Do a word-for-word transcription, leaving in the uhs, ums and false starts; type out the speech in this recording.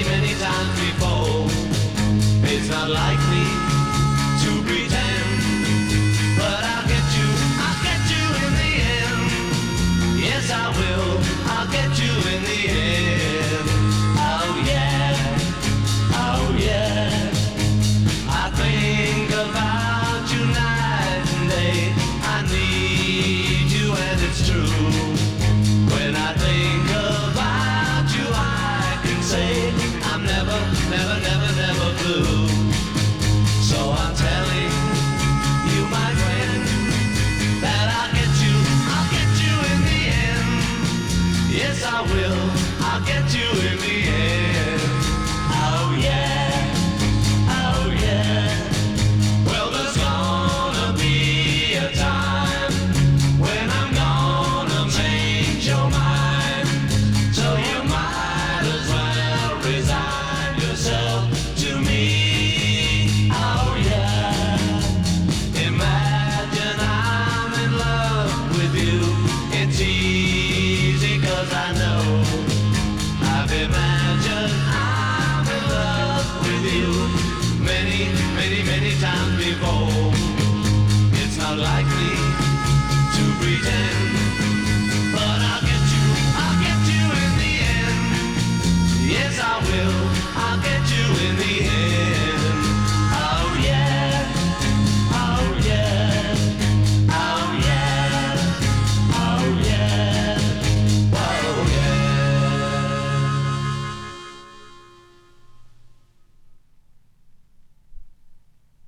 many, many times before. It's not like me to pretend, but I'll get you, I'll get you in the end. Yes, I will, I'll get you in the end. Oh yeah, oh yeah. I think about you night and day. I need you and it's true. When I think about you, I can say I'm never, never, never, never blue. So I'm telling you, my friend, that I'll get you, I'll get you in the end. Yes, I will, I'll get you in the end. Oh yeah, oh yeah. Well, there's gonna be a time when I'm gonna change your mind. So you might as well resign yourself to me. Oh yeah. Imagine I'm in love with you. It's easy 'cause I know I've imagined I'm in love with you many, many, many times before. It's not likely